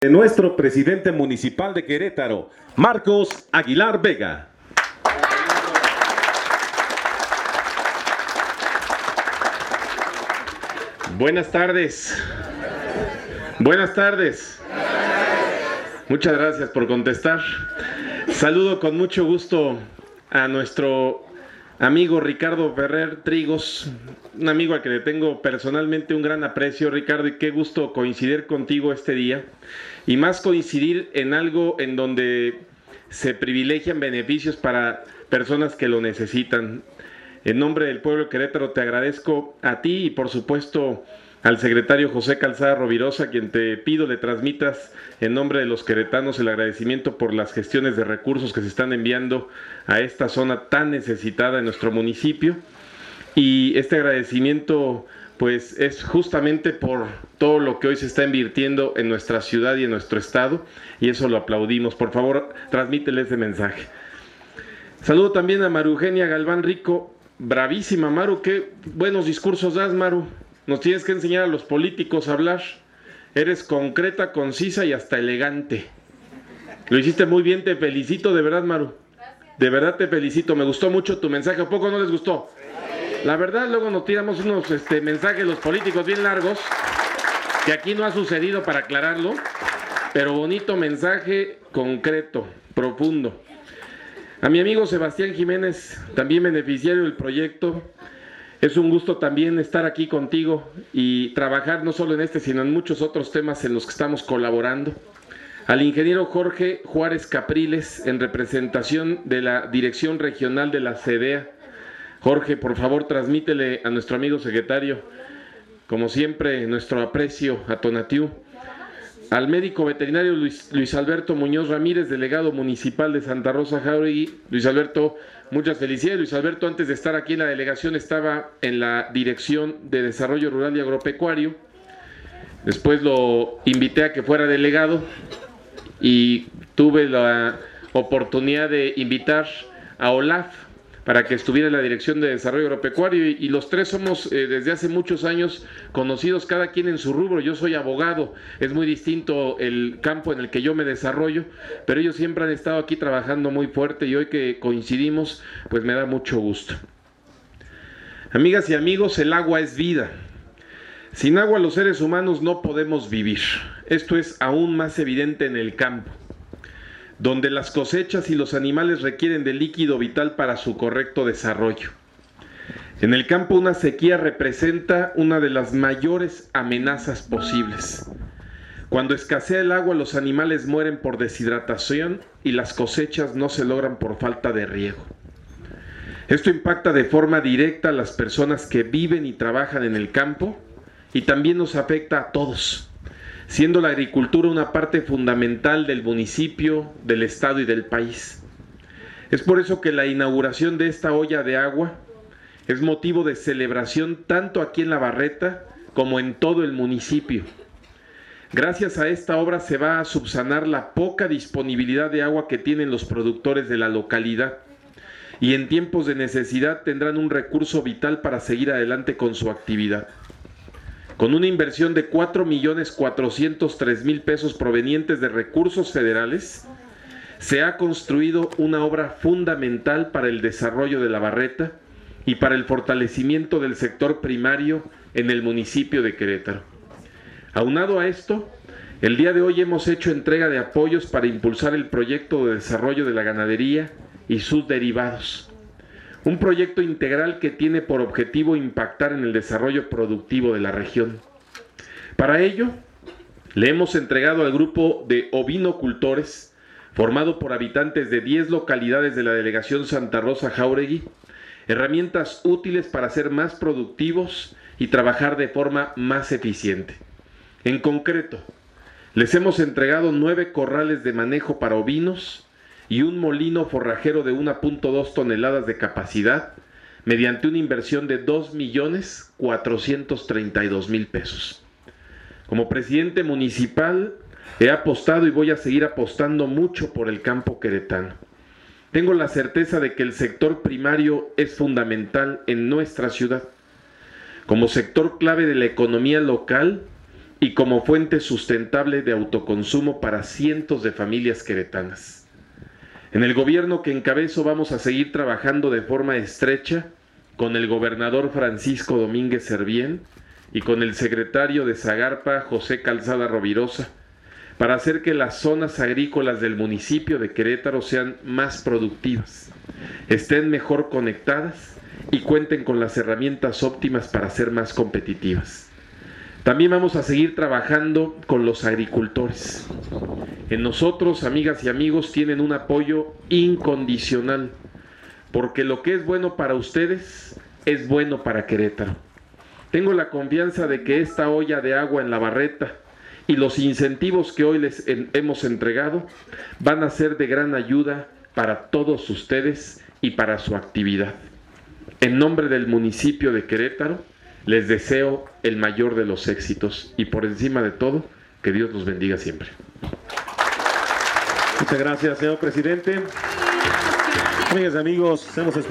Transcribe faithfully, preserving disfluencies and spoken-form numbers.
De nuestro presidente municipal de Querétaro, Marcos Aguilar Vega. Buenas tardes. Buenas tardes. Muchas gracias por contestar. Saludo con mucho gusto a nuestro amigo Ricardo Ferrer Trigos, un amigo al que le tengo personalmente un gran aprecio. Ricardo, y qué gusto coincidir contigo este día, y más coincidir en algo en donde se privilegian beneficios para personas que lo necesitan. En nombre del pueblo de Querétaro te agradezco a ti y por supuesto al secretario José Calzada Rovirosa, a quien te pido le transmitas en nombre de los queretanos el agradecimiento por las gestiones de recursos que se están enviando a esta zona tan necesitada en nuestro municipio. Y este agradecimiento pues es justamente por todo lo que hoy se está invirtiendo en nuestra ciudad y en nuestro estado, y eso lo aplaudimos. Por favor, transmítele ese mensaje. Saludo también a Maru Eugenia Galván Rico, bravísima Maru, qué buenos discursos das, Maru. Nos tienes que enseñar a los políticos a hablar. Eres concreta, concisa y hasta elegante. Lo hiciste muy bien, te felicito, de verdad, Maru. Gracias. De verdad te felicito, me gustó mucho tu mensaje. ¿A poco no les gustó? Sí. La verdad, luego nos tiramos unos este, mensajes los políticos bien largos, que aquí no ha sucedido, para aclararlo, pero bonito mensaje, concreto, profundo. A mi amigo Sebastián Jiménez, también beneficiario del proyecto, es un gusto también estar aquí contigo y trabajar no solo en este, sino en muchos otros temas en los que estamos colaborando. Al ingeniero Jorge Juárez Capriles, en representación de la Dirección Regional de la CEDEA. Jorge, por favor, transmítele a nuestro amigo secretario, como siempre, nuestro aprecio a Tonatiuh. Al médico veterinario Luis, Luis Alberto Muñoz Ramírez, delegado municipal de Santa Rosa Jáuregui. Luis Alberto, muchas felicidades. Luis Alberto, antes de estar aquí en la delegación, estaba en la Dirección de Desarrollo Rural y Agropecuario. Después lo invité a que fuera delegado y tuve la oportunidad de invitar a Olaf para que estuviera en la Dirección de Desarrollo Agropecuario, y, y los tres somos eh, desde hace muchos años conocidos, cada quien en su rubro. Yo soy abogado, es muy distinto el campo en el que yo me desarrollo, pero ellos siempre han estado aquí trabajando muy fuerte, y hoy que coincidimos, pues me da mucho gusto. Amigas y amigos, el agua es vida. Sin agua los seres humanos no podemos vivir. Esto es aún más evidente en el campo, donde las cosechas y los animales requieren de líquido vital para su correcto desarrollo. En el campo, una sequía representa una de las mayores amenazas posibles. Cuando escasea el agua, los animales mueren por deshidratación y las cosechas no se logran por falta de riego. Esto impacta de forma directa a las personas que viven y trabajan en el campo, y también nos afecta a todos, siendo la agricultura una parte fundamental del municipio, del estado y del país. Es por eso que la inauguración de esta olla de agua es motivo de celebración tanto aquí en La Barreta como en todo el municipio. Gracias a esta obra se va a subsanar la poca disponibilidad de agua que tienen los productores de la localidad, y en tiempos de necesidad tendrán un recurso vital para seguir adelante con su actividad. Con una inversión de cuatro millones cuatrocientos tres mil pesos provenientes de recursos federales, se ha construido una obra fundamental para el desarrollo de La Barreta y para el fortalecimiento del sector primario en el municipio de Querétaro. Aunado a esto, el día de hoy hemos hecho entrega de apoyos para impulsar el proyecto de desarrollo de la ganadería y sus derivados. Un proyecto integral que tiene por objetivo impactar en el desarrollo productivo de la región. Para ello, le hemos entregado al grupo de ovinocultores, formado por habitantes de diez localidades de la delegación Santa Rosa Jáuregui, herramientas útiles para ser más productivos y trabajar de forma más eficiente. En concreto, les hemos entregado nueve corrales de manejo para ovinos y un molino forrajero de una punto dos toneladas de capacidad, mediante una inversión de dos millones cuatrocientos treinta y dos mil pesos. Como presidente municipal, he apostado y voy a seguir apostando mucho por el campo queretano. Tengo la certeza de que el sector primario es fundamental en nuestra ciudad. Como sector clave de la economía local, y como fuente sustentable de autoconsumo para cientos de familias queretanas. En el gobierno que encabezo vamos a seguir trabajando de forma estrecha con el gobernador Francisco Domínguez Servién y con el secretario de Zagarpa, José Calzada Rovirosa, para hacer que las zonas agrícolas del municipio de Querétaro sean más productivas, estén mejor conectadas y cuenten con las herramientas óptimas para ser más competitivas. También vamos a seguir trabajando con los agricultores. En nosotros, amigas y amigos, tienen un apoyo incondicional, porque lo que es bueno para ustedes es bueno para Querétaro. Tengo la confianza de que esta olla de agua en la barreta y los incentivos que hoy les en, hemos entregado van a ser de gran ayuda para todos ustedes y para su actividad. En nombre del municipio de Querétaro, les deseo el mayor de los éxitos y por encima de todo, que Dios los bendiga siempre. Muchas gracias, señor presidente. Amigas y amigos, hemos escuchado